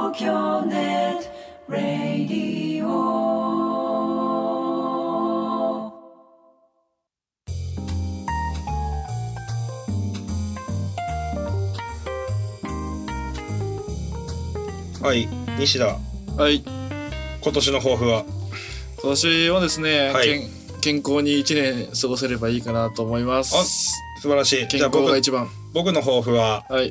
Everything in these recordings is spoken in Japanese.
京ネットラディオ。 はい、西田。 はい。 今年の抱負は？ 今年はですね、 はい、 健康に1年過ごせればいいかなと思います。 あ、素晴らしい。 健康が一番。 僕の抱負は、 はい、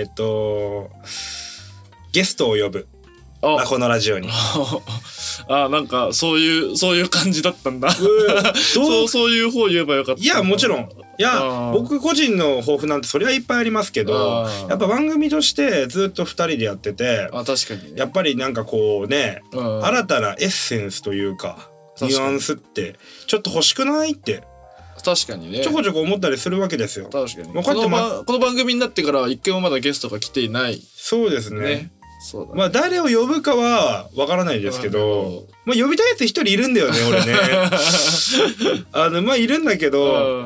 ゲストを呼ぶ。このラジオに。 なんかそういう感じだったんだ。そういう方言えばよかった。 いやもちろん。いや僕個人の抱負なんてそれはいっぱいありますけど、やっぱ番組としてずっと2人でやってて、 確かにね、 やっぱりなんかこうね、新たなエッセンスというかニュアンスってちょっと欲しくないって確かにね、 ちょこちょこ思ったりするわけですよ。 確かに、この番組になってからは一回もまだゲストが来ていない。 そうですね。 そうだね、 まあ誰を呼ぶかはわからないですけど、まあ呼びたいやつ一人いるんだよね俺ね。まあいるんだけど、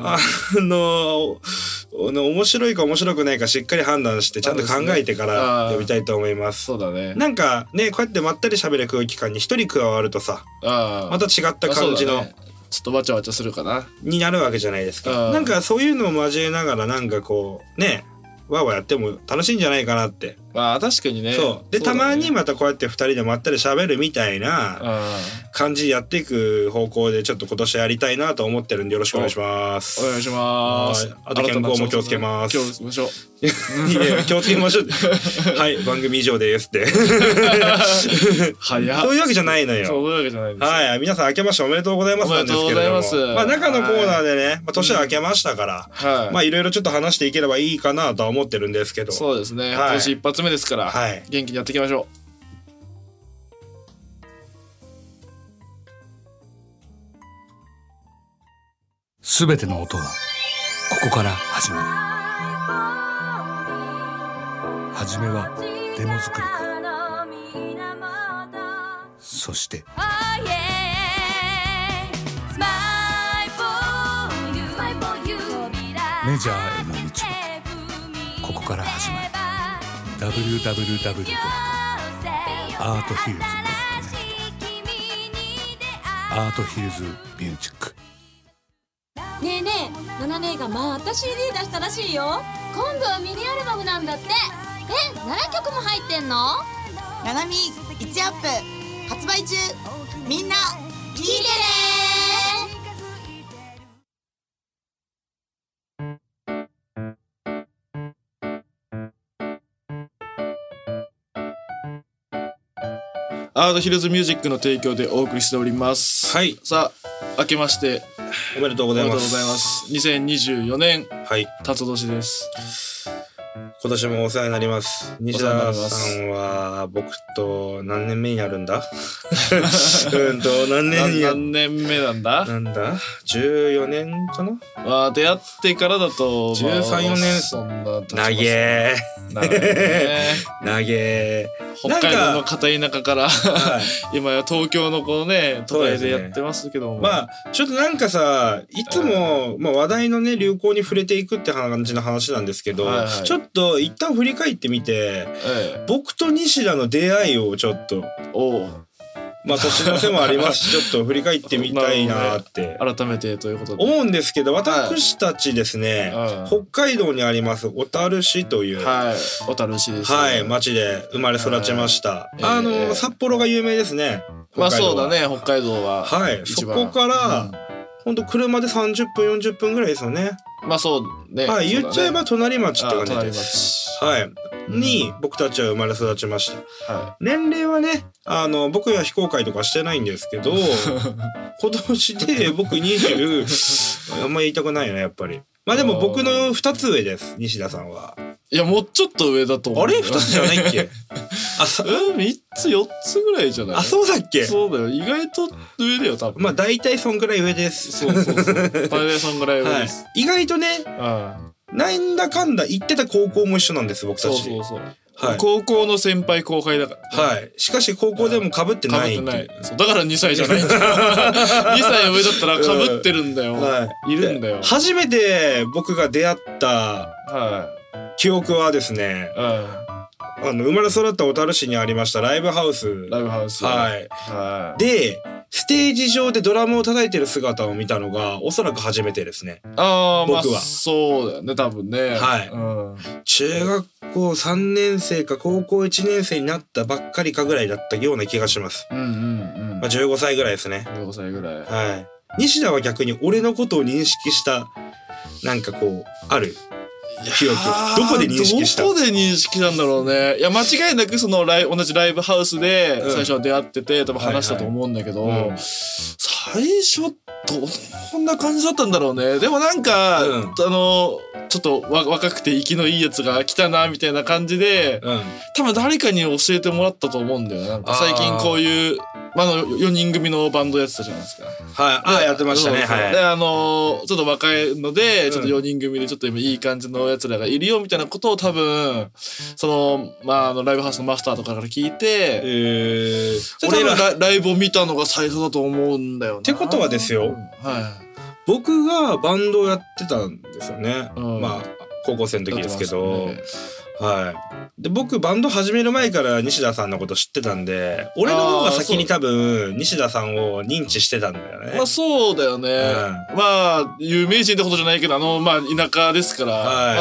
面白いか面白くないかしっかり判断してちゃんと考えてから呼びたいと思います。 そうだね。 なんかね、こうやってまったり喋る空気感に一人加わるとさ、また違った感じの、 ちょっとわちゃわちゃするかなになるわけじゃないですか。なんかそういうのを交えながらなんかこうね、わーわーやっても楽しいんじゃないかなって。 確かにね。 そうで、たまにまたこうやって2人でまったり喋るみたいな感じでやっていく方向でちょっと今年やりたいなと思ってるんでよろしくお願いします。 お願いします。 あと健康も気をつけます。 気をつけましょう。 いや気をつけましょう。はい、番組以上ですって。 早っ。 そういうわけじゃないのよ。 そういうわけじゃないです。 はい、皆さん明けましておめでとうございますなんですけれども、まあ中のコーナーでね、年は明けましたから、まあいろいろちょっと話していければいいかなとは思ってるんですけど。 そうですね。今年一発目ですから、元気にやっていきましょう。 すべての音はここから始まる。はじめはデモ作りから、そしてメジャーへの道はここから始まる。www.arthillsnet アートヒルズミュージック。 ねえねえ、ナナ姉がまた CD 出したらしいよ。今度はミニアルバムなんだって。7曲も入ってんの？ ナナミ1アップ発売中。みんな聴いてね。 アートヒルズミュージックの提供でお送りしております。 はい。 さあ、明けましておめでとうございます。 おめでとうございます。2024年、辰年です。 今年もお世話になります。西田さんは僕と何年目になるんだ？何年目なんだ ？14年かな？ 出会ってからだと 13、14年。 そんな長え。 北海道の片田舎から今や東京のこのね都会でやってますけども、 まあちょっとなんかさ、いつも話題のね流行に触れていくって感じの話なんですけど、ちょっと一旦振り返ってみて、僕と西田の出会いをちょっとまあ年の瀬もありますし、ちょっと振り返ってみたいなって改めてということで思うんですけど、私たちですね、北海道にあります小樽市という、 小樽市ですね、町で生まれ育ちました。札幌が有名ですね。 まあそうだね、北海道は。 そこから本当車で30分40分ぐらいですよね。 まあそうね。 言っちゃえば隣町って感じです。に僕たちは生まれ育ちました。年齢はね、僕は非公開とかしてないんですけど、今年で僕20、あんまり言いたくないよねやっぱり。まあでも僕の2つ上です、西田さんは。 いやもうちょっと上だと思う。 あれ2つじゃないっけ？ 3つ4つぐらいじゃない？ そうだっけ？ そうだよ、意外と上だよ多分。 まあ大体そんぐらい上です。 そう大体そんぐらい上です。 意外とね、なんだかんだ言ってた高校も一緒なんです僕たち。 高校の先輩後輩だから。 しかし高校でも被ってない。 だから2歳じゃないんだ。2歳上だったら被ってるんだよ。いるんだよ。 初めて僕が出会った記憶はですね、 生まれ育った小樽市にありましたライブハウス。はい。で、ステージ上でドラムを叩いてる姿を見たのがおそらく初めてですね。僕は。 そうだよね、多分ね。 はい。中学校3年生か高校1年生になったばっかりかぐらいだったような気がします。15歳ぐらいですね。 15歳ぐらい。 はい。西田は逆に俺のことを認識したなんかこうある記憶。どこで認識した？ どこで認識なんだろうね。いや間違いなくその同じライブハウスで最初は出会ってて多分話したと思うんだけど、最初どんな感じだったんだろうね。でもなんか、ちょっと若くて息のいいやつが来たなみたいな感じで、多分誰かに教えてもらったと思うんだよね。なんか最近こういう4人組のバンドやってたじゃないですか。 はい。やってましたね。はい。 でちょっと若いのでちょっと4人組でちょっと今いい感じのやつらがいるよみたいなことを多分そのライブハウスのマスターとかから聞いて、俺らライブを見たのが最初だと思うんだよね。 ってことはですよ。僕がバンドをやってたんですよね。高校生の時ですけど。はい。で、僕バンド始める前から西田さんのこと知ってたんで、俺の方が先に多分西田さんを認知してたんだよね。 そうだよね。有名人ってことじゃないけど、田舎ですから、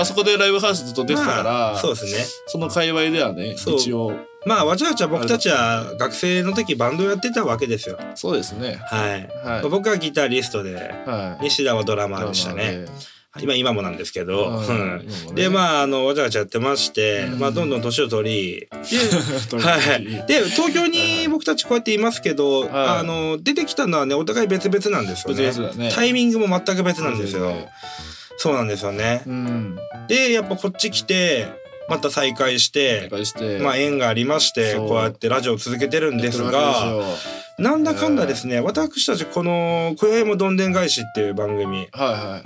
そこでライブハウスずっと出てたから、そうですね。その界隈ではね、一応。 わちゃわちゃ僕たちは学生の時バンドやってたわけですよ。 そうですね。 はい。僕はギタリストで、西田はドラマーでしたね。今もなんですけど、でわちゃわちゃやってまして、どんどん年を取り、で東京に僕たちこうやっていますけど、出てきたのはねお互い別々なんですよね。タイミングも全く別なんですよ。そうなんですよね。でやっぱこっち来てまた再会して縁がありましてこうやってラジオを続けてるんですが、なんだかんだですね、私たちこの今宵もどんでん返しっていう番組、もう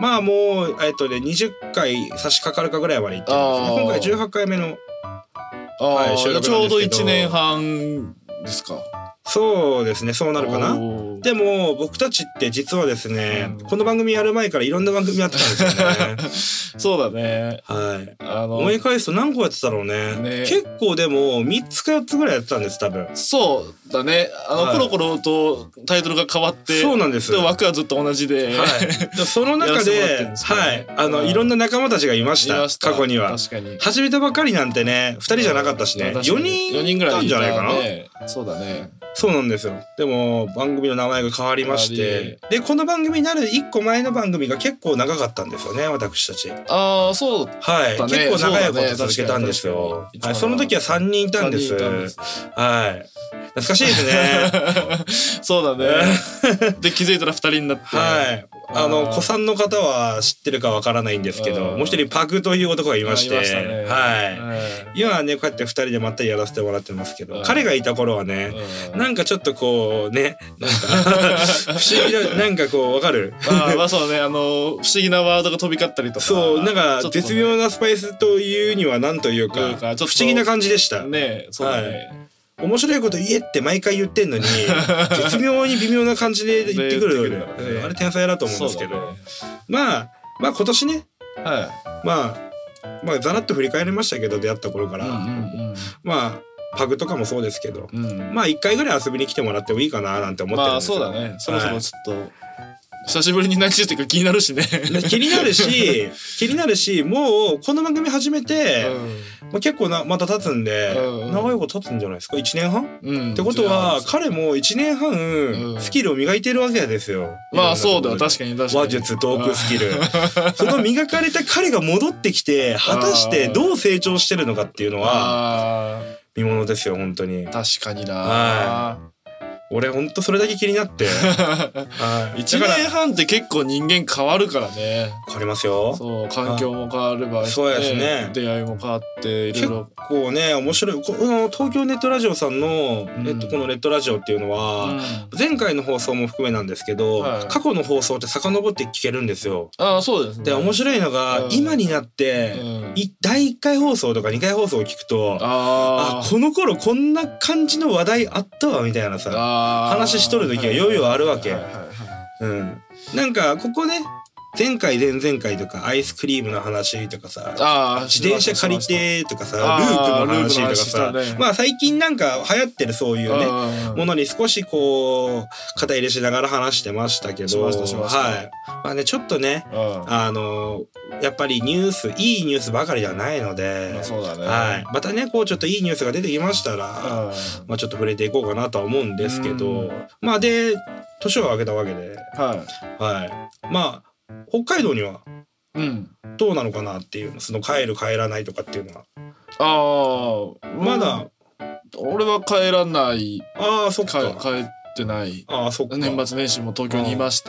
20回差し掛かるかぐらいまでいってるんですね。今回18回目の収録なんですけど、 ちょうど1年半ですか。 そうですね、そうなるかな。でも僕たちって実はですね、この番組やる前からいろんな番組やってたんですよね。 そうだね。 思い返すと何個やってたろうね。結構でも3つか4つぐらいやってたんです多分。 そうだね。コロコロとタイトルが変わって、 そうなんです。 枠はずっと同じで、 その中でいろんな仲間たちがいました。過去には。始めたばかりなんてね2人じゃなかったしね、4人ぐらいいたんじゃないかな。 そうだね。 そうなんですよ。でも番組の名前が変わりまして、でこの番組になる1個前の番組が結構長かったんですよね、私たち。 そうだね。 結構長いこと続けたんですよ。その時は3人いたんです。懐かしいですね。 そうだね。で気づいたら2人になって。 子さんの方は知ってるかわからないんですけど、もう一人パグという男がいまして、今はねこうやって2人でまったりやらせてもらってますけど、彼がいた頃はね、なんかちょっとこうね、なんか不思議な、なんかこうわかる？ そうね、不思議なワードが飛び交ったりとか、 そうなんか絶妙なスパイスというにはなんというか不思議な感じでしたね。そうだね。面白いこと言えって毎回言ってんのに絶妙に微妙な感じで言ってくる、あれ天才だと思うんですけど、今年ね、ざらっと振り返りましたけど、出会った頃からパグとかもそうですけど、1回ぐらい遊びに来てもらってもいいかななんて思ってるんですよ。 そうだね。そろそろちょっと久しぶりに何してるか気になるしね。 気になるし、もうこの番組始めて、結構また経つんで、長いこと経つんじゃないですか。1年半、ってことは彼も1年半スキルを磨いてるわけですよ。 そうだよ、確かに話術、トークスキルその磨かれた彼が戻ってきて果たしてどう成長してるのかっていうのは見ものですよ、本当に。 確かにな。 俺ほんとそれだけ気になって 1年半って結構人間変わるからね。 変わりますよ。 そう環境も変われば、 そうですね、 出会いも変わっていろいろ結構ね面白い。この東京ネットラジオさんの、このネットラジオっていうのは、前回の放送も含めなんですけど、過去の放送って遡って聞けるんですよ。 そうですね。 で面白いのが、今になって、第1回放送とか2回放送を聞くと、この頃こんな感じの話題あったわみたいなさ話しとる時がよいよあるわけ。なんかここね前回前々回とかアイスクリームの話とかさ、自転車借りてとかさ、ループの話とかさ、まあ最近なんか流行ってるそういうねものに少しこう肩入れしながら話してましたけど、はい。まあねちょっとねやっぱりニュースいいニュースばかりではないので、 そうだね。 はい。またねこうちょっといいニュースが出てきましたら、まあちょっと触れていこうかなとは思うんですけど、まあで年を明けたわけで、はい。まあ北海道にはどうなのかなっていうの、その帰る帰らないとかっていうのは。まだ俺は帰らない。 そっか。 帰ってない。 そっか。 年末年始も東京にいます。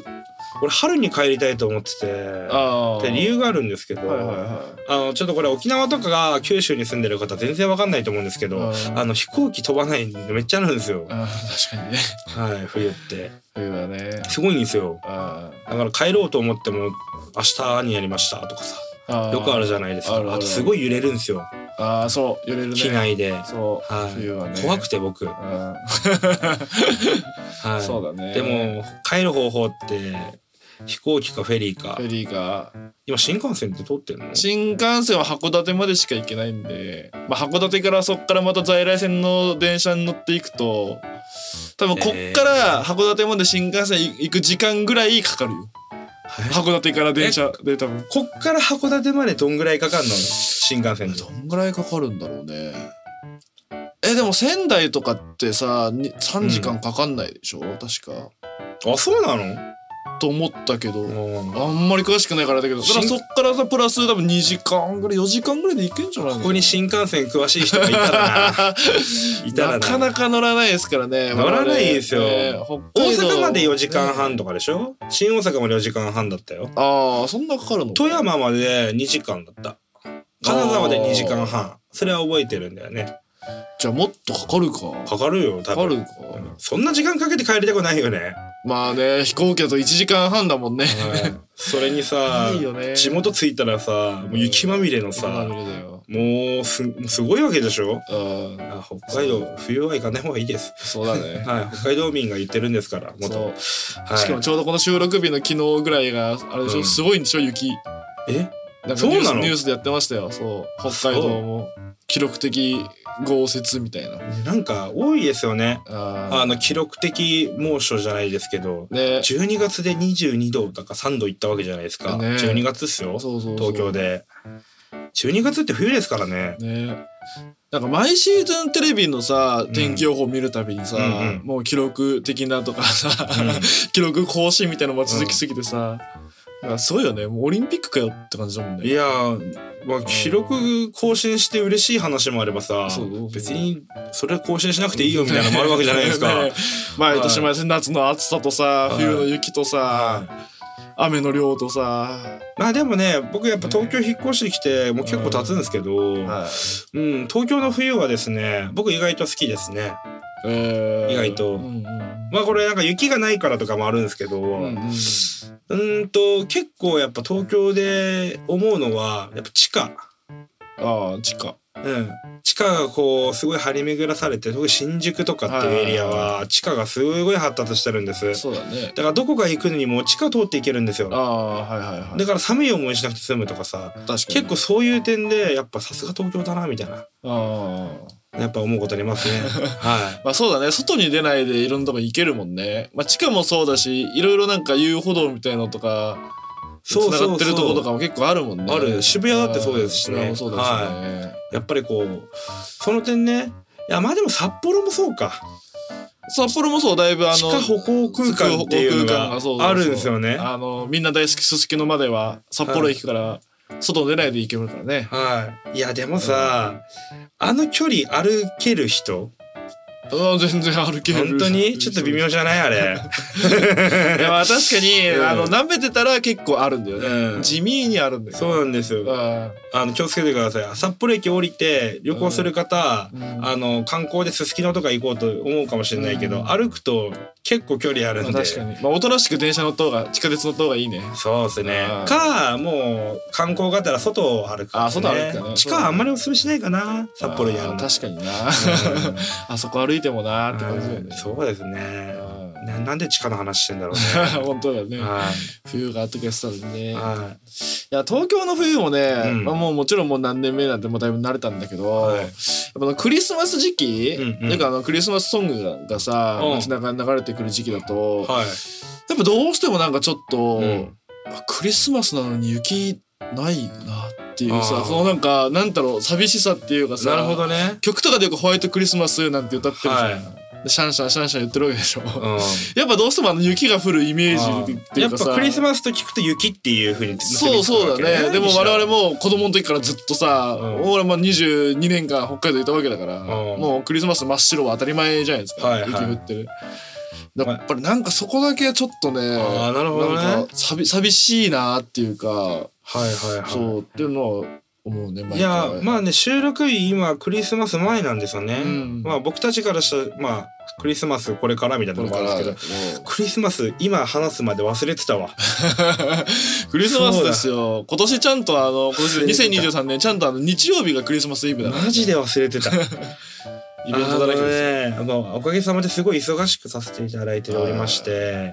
俺春に帰りたいと思ってて、で理由があるんですけど、ちょっとこれ沖縄とかが九州に住んでる方全然わかんないと思うんですけど、飛行機飛ばないんでめっちゃあるんですよ。 確かにね。 はい、冬って。 冬はね。 すごいんですよ。だから帰ろうと思っても明日にやりましたとかさ、よくあるじゃないですか。あとすごい揺れるんですよ。 そう揺れるね。 機内で。 そう。冬はね。 怖くて僕。 そうだね。 でも帰る方法って飛行機かフェリーか。今新幹線って通ってるの？ 新幹線は函館までしか行けないんで、函館からそっからまた在来線の電車に乗っていくと、多分こっから函館まで新幹線行く時間ぐらいかかるよ。函館から電車で多分。 こっから函館までどんぐらいかかるの？新幹線で。 どんぐらいかかるんだろうね。でも仙台とかってさ3時間かかんないでしょ、確か。 そうなの？ と思ったけど、あんまり詳しくないからだけど、そっからさプラス多分2時間ぐらい4時間ぐらいで行けんじゃないの？ ここに新幹線詳しい人がいたらなかなか乗らないですからね。 乗らないですよ。大阪まで4時間半とかでしょ？新大阪まで4時間半だったよ。 そんなかかるの？ 富山まで2時間だった。金沢で2時間半。それは覚えてるんだよね。 じゃあもっとかかるか。 かかるよ多分。そんな時間かけて帰りたくないよね。 まあね、飛行機だと1時間半だもんね。 それにさ、地元着いたらさ、もう雪まみれのさ、もうすごいわけでしょ。北海道冬は行かない方がいいです。 そうだね。 北海道民が言ってるんですから。 しかもちょうどこの収録日の昨日ぐらいがあれでしょ、すごいんでしょ雪。 そうなの？ ニュースでやってましたよ。そう、北海道も記録的豪雪みたいな。 なんか多いですよね。記録的猛暑じゃないですけど、12月で22度とか3度いったわけじゃないですか。12月っすよ。東京で。12月って冬ですからね。なんか毎シーズンテレビのさ天気予報見るたびにさ、もう記録的なとかさ、記録更新みたいなのも続きすぎてさ。すごいよね。もうオリンピックかよって感じだもんね。 いや記録更新して嬉しい話もあればさ、別にそれ更新しなくていいよみたいなのもあるわけじゃないですか。 毎年夏の暑さとさ、冬の雪とさ、雨の量とさ。 まあでもね、僕やっぱ東京引っ越してきてもう結構経つんですけど、東京の冬はですね、僕意外と好きですね。意外と。まあこれなんか雪がないからとかもあるんですけど、結構やっぱ東京で思うのはやっぱ地下。 地下。 地下がこうすごい張り巡らされて、特に新宿とかっていうエリアは地下がすごい発達してるんです。 そうだね。 だからどこか行くのにも地下通って行けるんですよ。だから寒い思いしなくて済むとかさ、結構そういう点でやっぱさすが東京だなみたいな。やっぱ思うことありますね。 まあそうだね。外に出ないでいろんなとこ行けるもんね。まあ地下もそうだし、いろいろなんか遊歩道みたいなのとか繋がってるとことかも結構あるもんね。 ある。渋谷だってそうですしね。やっぱりこうその点ね。いやまあでも札幌もそうか。 札幌もそう、だいぶ地下歩行空間っていうのがあるんですよね。 みんな大好きすすきのまでは札幌駅から外出ないで行けるからね。 いやでもさ、あの距離歩ける人、 全然歩ける。 本当にちょっと微妙じゃないあれ。 いやまあ確かに舐めてたら結構あるんだよね。地味にあるんだよ。 そうなんですよ。気をつけてください。札幌駅降りて旅行する方、観光でススキノとか行こうと思うかもしれないけど、歩くと結構距離あるんで。 確かに。まあおとなしく電車乗った方が、地下鉄乗った方がいいね。 そうですね。もう観光がてら外を歩く。 外歩くかね。 地下はあんまりお勧めしないかな。札幌にあるの。 確かにな。あそこ歩いてもなーって感じだよね。 そうですね。 なんで地下の話してんだろうね。 本当だよね。 はい。 冬があったけどね。 はい。 いや東京の冬もね、 うんもうもちろんもう何年目なんてもうだいぶ慣れたんだけど、 はいやっぱクリスマス時期、なんかクリスマスソングがさ、街中に流れてくる時期だと、 はい。 やっぱどうしてもなんかちょっと、クリスマスなのに雪ないなっていうさ、そのなんかなんだろう寂しさっていうかさ、 なるほどね。 曲とかでよくホワイトクリスマスなんて歌ってるじゃん。 はいでシャンシャンシャンシャン言ってるわけでしょ。やっぱどうしても雪が降るイメージっていうかさ、 やっぱクリスマスと聞くと雪っていう風にそうだね。でも我々も子供の時からずっとさ、俺も22年間北海道いたわけだから、もうクリスマス真っ白は当たり前じゃないですか。雪降ってる。やっぱりなんかそこだけちょっとね、 なるほどね。 なんか寂しいなっていうか、 はいはいはい。 そうっていうのは思うね。 いやまあね、収録日今クリスマス前なんですよね。まあ僕たちからしたらまあクリスマスこれからみたいなのもあるんですけど、クリスマス今話すまで忘れてたわ。 クリスマスですよ。今年ちゃんと今年2023年ちゃんと日曜日がクリスマスイブだ。 マジで忘れてた。イベントだらけですね。おかげさまですごい忙しくさせていただいておりまして、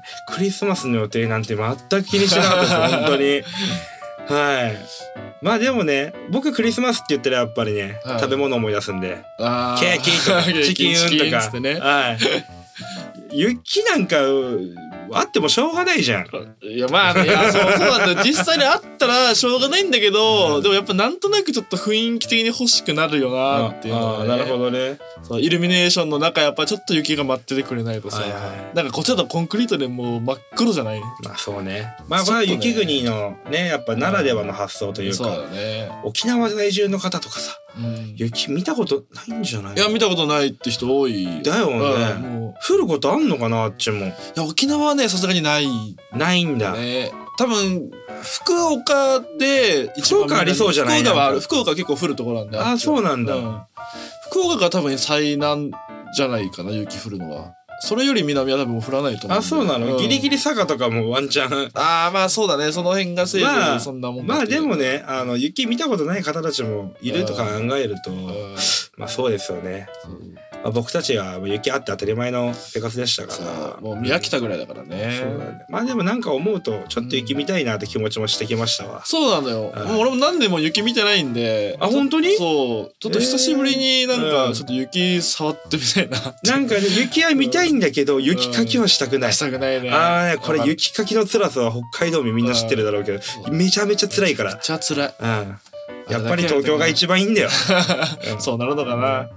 クリスマスの予定なんて全く気にしなかったです本当に。はい。まあでもね、僕クリスマスって言ったらやっぱりね、食べ物思い出すんで、ケーキとかチキンとか、はい。雪なんかあってもしょうがないじゃん。 いやまあ、いやそうなんだ。実際にあったらしょうがないんだけど、でもやっぱなんとなくちょっと雰囲気的に欲しくなるよなっていうのはね。 なるほどね。 そうイルミネーションの中やっぱちょっと雪が舞っててくれないとさ、なんかこっちだとコンクリートでもう真っ黒じゃない。 まあそうね。まあこれは雪国のねやっぱならではの発想というか、 そうだね。 沖縄在住の方とかさ、雪見たことないんじゃない？ いや見たことないって人多い。 だよね。降ることあんのかなあっちも。いや沖縄はねさすがにないんだ。 多分福岡で福岡ありそうじゃない？ 福岡結構降るところなんで。 あ、そうなんだ。 福岡が多分最南じゃないかな雪降るのは。それより南は多分降らないと思う。 あ、そうなの。ギリギリ佐賀とかもワンチャン。 ああまあそうだね。その辺がせいぜいそんなもん。 まあでもね雪見たことない方たちもいると考えるとまあそうですよね。僕たちは雪あって当たり前の生活でしたからもう見飽きたぐらいだからね。 まあでもなんか思うとちょっと雪見たいなって気持ちもしてきましたわ。 そうなのよ。俺も何年も雪見てないんで。 あ本当に？ そうちょっと久しぶりになんかちょっと雪触ってみたいな。 なんかね雪は見たいんだけど雪かきはしたくない。 したくないね。 これ雪かきの辛さは北海道民みんな知ってるだろうけどめちゃめちゃ辛いから。めちゃ辛い。 やっぱり東京が一番いいんだよ。 そうなるのかな。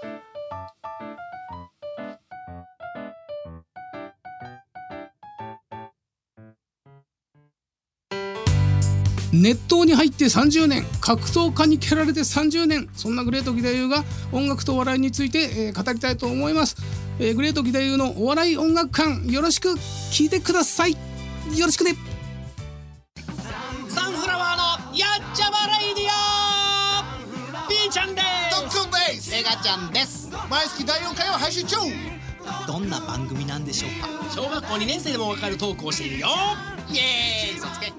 熱湯に入って30年、格闘家に蹴られて30年、そんなグレート義太夫が音楽とお笑いについて、語りたいと思います。グレート義太夫のお笑い音楽館、よろしく聞いてください。よろしくね。 サンフラワーのやっちゃまレイディオ、ピーちゃんです。 ドックンです。 メガちゃんです。 毎月第4回を配信中。 どんな番組なんでしょうか。小学校2年生でもわかるトークをしているよ。イエーイ。嘘つけ。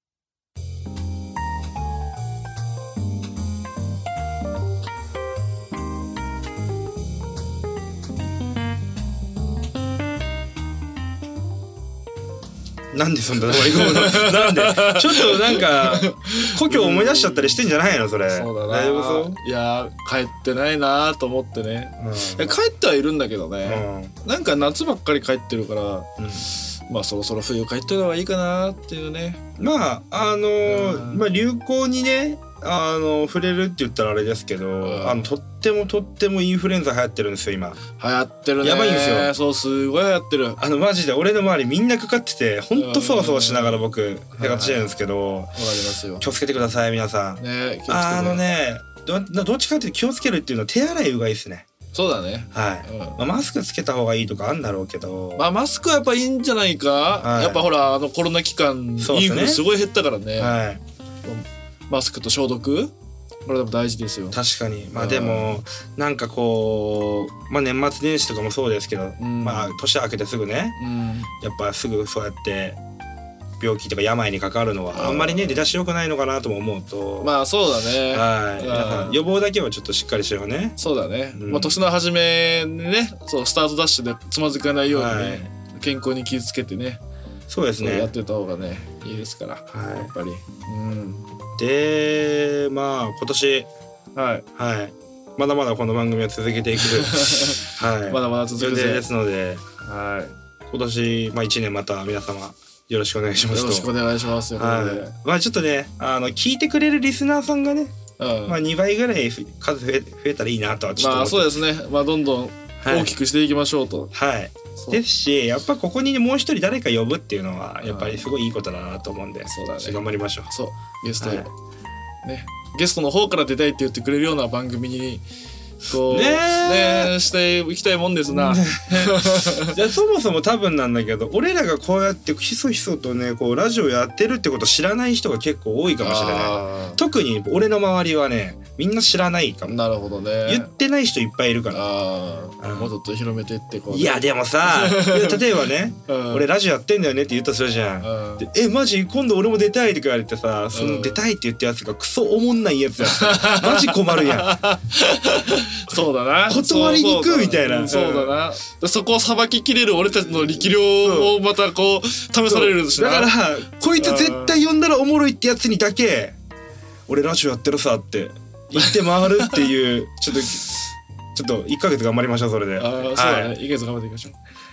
なんでそんななんでちょっとなんか故郷思い出しちゃったりしてんじゃないのそれ。 そうだな。大丈夫そう？いや帰ってないなと思ってね、帰ってはいるんだけどね、なんか夏ばっかり帰ってるから、まあそろそろ冬帰ってた方がいいかなっていうね。 まあまあ流行にね触れるって言ったらあれですけど、とってもインフルエンザ流行ってるんですよ今。 流行ってるね。 やばいんですよ。 そうすごい流行ってる。 マジで俺の周りみんなかかっててほんとそわそわしながら僕生活してるんですけど、 わかりますよ。 気をつけてください皆さん。 ね、気をつけて。 どっちかっていうと気をつけるっていうのは手洗いうがいですね。 そうだね。 はい。マスクつけた方がいいとかあんだろうけど、 まあマスクはやっぱいいんじゃないか。やっぱほらコロナ期間インフルすごい減ったからね。はい。マスクと消毒。これでも大事ですよ。 確かに。まあでもなんかこう年末年始とかもそうですけど、まあ年明けてすぐね、やっぱすぐそうやって病気とか病にかかるのはあんまりね出だし良くないのかなとも思うと、 まあそうだね。 はい。皆さん予防だけはちょっとしっかりしようね。 そうだね。まあ年の初めにね、そうスタートダッシュでつまずかないようにね、 健康に気をつけてね、 そうですね、 やってた方がねいいですから、やっぱり。 でまあ今年まだまだこの番組は続けていくまだまだ続けて予定ですので、今年1年また皆様よろしくお願いしますと。 よろしくお願いしますよ。 まあちょっとね聞いてくれるリスナーさんがね、まあ2倍ぐらい数増えたらいいなとはちょっと思って。 まあそうですね。まあどんどん大きくしていきましょうと。 ですし、やっぱここにもう一人誰か呼ぶっていうのはやっぱりすごいいいことだなと思うんで、 そうだね、 頑張りましょう。 そうゲスト、ね、ゲストの方から出たいって言ってくれるような番組にこうねしていきたいもんですな。 じゃあそもそも多分なんだけど、俺らがこうやってひそひそとねこうラジオやってるってこと知らない人が結構多いかもしれない。特に俺の周りはねみんな知らないかも。 なるほどね。 言ってない人いっぱいいるから。 もうちょっと広めてってこう、ね、 いやでもさ例えばね、俺ラジオやってんだよねって言ったとするじゃん。でマジ今度俺も出たいとか言われてさ、その出たいって言ったやつがクソおもんないやつやったらマジ困るやん。 そうだな、 断りにくいみたいな。 そうだな、そこをさばききれる俺たちの力量をまたこう試されるしな。 だからこいつ絶対呼んだらおもろいってやつにだけ俺ラジオやってるさって言って回るっていうちょっと1ヶ月頑張りましょうそれで。 そうだね、1ヶ月頑張っていきましょう。